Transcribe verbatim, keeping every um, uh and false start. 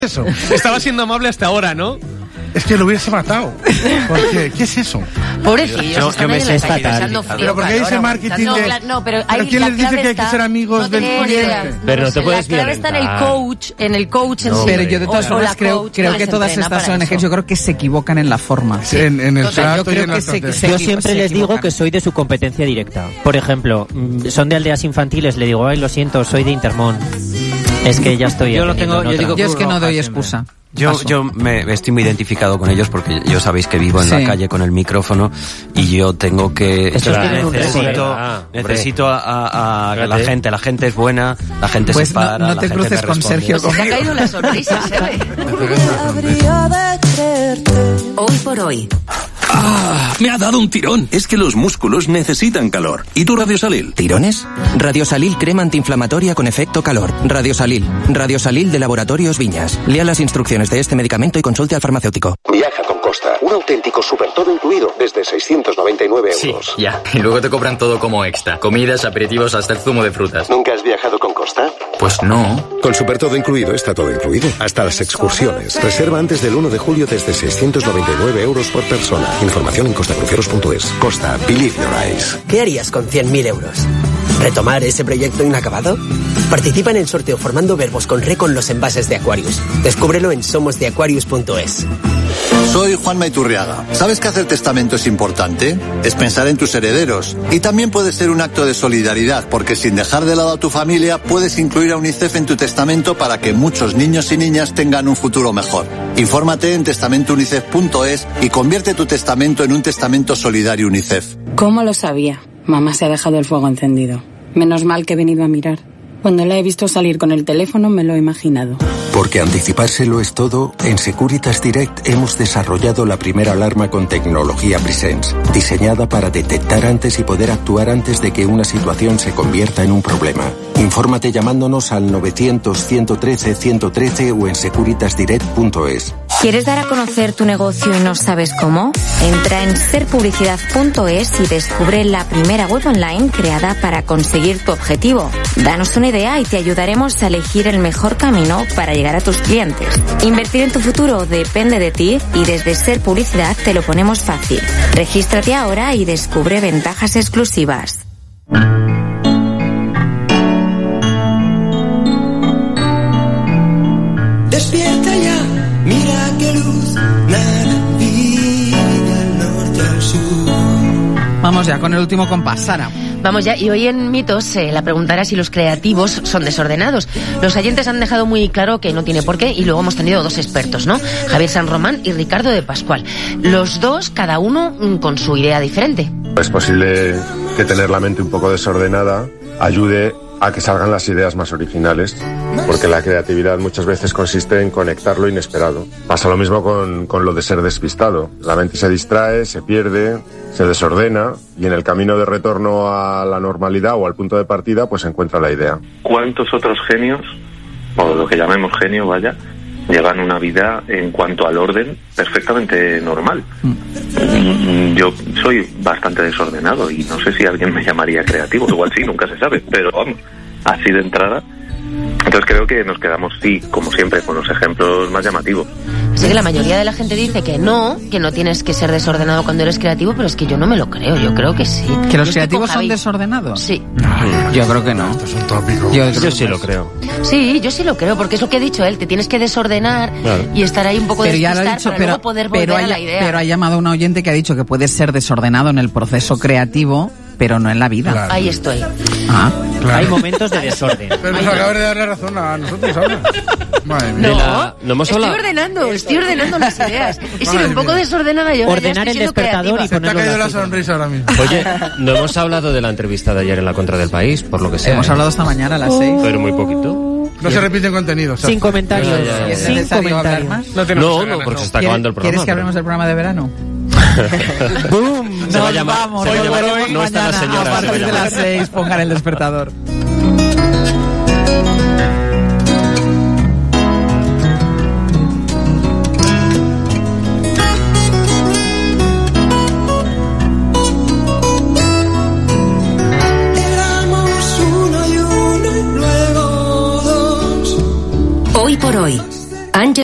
eso? Estaba siendo amable hasta ahora, ¿no? Es que lo hubiese matado. ¿Por qué? ¿Qué es eso? Pobrecillos, yo, yo me sé fatal. Pero porque hay ese marketing no, de... la, no, pero, ¿Pero quién les dice que hay que ser amigos no del cliente? Pero no te puedes La clave está en el coach, en el coach en No, sí. Pero yo de todas formas creo, creo que todas estas O N Ges, yo creo que se equivocan en la forma. Sí. En, en el o sea, trato yo creo y en la que se, estrategia. se Yo equivo- siempre se les digo equivocan. que soy de su competencia directa. Por ejemplo, mm, son de aldeas infantiles, le digo, ay, lo siento, soy de Intermón. Es que ya estoy. Yo lo atendiendo tengo- en yo otra. digo- Yo es que no doy Cruz Roja, excusa. Yo, Paso. yo me estoy muy identificado con ellos porque yo sabéis que vivo en Sí. la calle con el micrófono y yo tengo que... Estos yo tienen un necesito récord. Ah, hombre. necesito a, a- a la Fíjate. gente, la gente es buena, la gente Pues se no- para, no la te gente cruces me con responde. Sergio. Pues se te ha caído la sonrisa, ¿sabes? Hoy por hoy. ¡Ah! Me ha dado un tirón. Es que los músculos necesitan calor. ¿Y tu Radiosalil? ¿Tirones? Radiosalil crema antiinflamatoria con efecto calor. Radiosalil. Radiosalil de Laboratorios Viñas. Lea las instrucciones de este medicamento y consulte al farmacéutico. Viaja con Costa. Un auténtico super todo incluido desde seiscientos noventa y nueve euros. Sí, ya. Y luego te cobran todo como extra. Comidas, aperitivos, hasta el zumo de frutas. ¿Nunca has viajado con Costa? Pues no. Con super todo incluido está todo incluido. Hasta las excursiones. Reserva antes del uno de julio desde seiscientos noventa y nueve euros por persona. Información en costacruceros punto es. Costa. Believe your eyes. ¿Qué harías con cien mil euros? ¿Retomar ese proyecto inacabado? Participa en el sorteo formando verbos con re con los envases de Aquarius. Descúbrelo en somos de aquarius punto es. Soy Juan Maiturriaga. ¿Sabes que hacer testamento es importante? Es pensar en tus herederos. Y también puede ser un acto de solidaridad, porque sin dejar de lado a tu familia, puedes incluir a UNICEF en tu testamento para que muchos niños y niñas tengan un futuro mejor. Infórmate en testamento unicef punto es y convierte tu testamento en un testamento solidario UNICEF. ¿Cómo lo sabía? Mamá se ha dejado el fuego encendido. Menos mal que he venido a mirar. Cuando la he visto salir con el teléfono me lo he imaginado. Porque anticipárselo es todo, en Securitas Direct hemos desarrollado la primera alarma con tecnología Presence, diseñada para detectar antes y poder actuar antes de que una situación se convierta en un problema. Infórmate llamándonos al novecientos, ciento trece, ciento trece o en securitas direct punto es. ¿Quieres dar a conocer tu negocio y no sabes cómo? Entra en ser publicidad punto es y descubre la primera web online creada para conseguir tu objetivo. Danos una idea y te ayudaremos a elegir el mejor camino para llegar a tus clientes. Invertir en tu futuro depende de ti y desde Ser Publicidad te lo ponemos fácil. Regístrate ahora y descubre ventajas exclusivas. Despierta ya, mira qué luz, nada, vida al norte al sur. Vamos ya con el último compás, Sara. Vamos ya, y hoy en Mitos eh, la pregunta era si los creativos son desordenados. Los oyentes han dejado muy claro que no tiene por qué y luego hemos tenido dos expertos, ¿no? Javier San Román y Ricardo de Pascual. Los dos, cada uno mm, con su idea diferente. Es posible que tener la mente un poco desordenada ayude a que salgan las ideas más originales, porque la creatividad muchas veces consiste en conectar lo inesperado. Pasa lo mismo con, con lo de ser despistado. La mente se distrae, se pierde, se desordena y en el camino de retorno a la normalidad o al punto de partida pues se encuentra la idea. ¿Cuántos otros genios, o lo que llamemos genio, vaya, llevan una vida en cuanto al orden perfectamente normal? Mm. Yo soy bastante desordenado y no sé si alguien me llamaría creativo, igual sí, nunca se sabe, pero vamos, así de entrada. Entonces creo que nos quedamos, sí, como siempre, con los ejemplos más llamativos. Así que la mayoría de la gente dice que no, que no tienes que ser desordenado cuando eres creativo, pero es que yo no me lo creo, yo creo que sí. ¿Que los Yo estoy creativos con son Javi. desordenados? Sí. No, yo creo que no. Esto es un tópico. Yo, Yo sí lo creo. Sí, yo sí lo creo, porque es lo que ha dicho él, te tienes que desordenar Claro. y estar ahí un poco Pero ya lo despistar ha dicho, para pero, luego poder volver pero, a la haya- idea. pero ha llamado a un oyente que ha dicho que puedes ser desordenado en el proceso creativo, pero no en la vida. Claro. Ahí estoy. Ah. Claro. Hay momentos de desorden. Pero nos acabas de dar la razón a nosotros ahora. Madre mía. No, la- no hemos estoy hablado. ordenando, estoy ordenando las ideas. He sido Madre un poco mía. desordenada yo. ahora ya Ordenar estoy el siendo despertador creativa. y Se te ha ponerlo en caído la la cita. sonrisa ahora mismo. Oye, no hemos hablado de la entrevista de ayer en la Contra del País, por lo que sea. Hemos ¿eh? hablado esta mañana a las seis. Pero muy poquito. No se repiten contenidos. Sin comentarios. Ya, ya, ya. ¿Es Sin necesario hablar comentarios. más? No, tenemos No, ganas, no, porque se está acabando el programa. ¿Quieres que pero- hablemos del programa de verano? ¡Boom! Se va a Nos llamar- vamos, se va a nos llamar- veremos no está la mañana señora, a se va a partir de llamar. las seis. Pongan el despertador.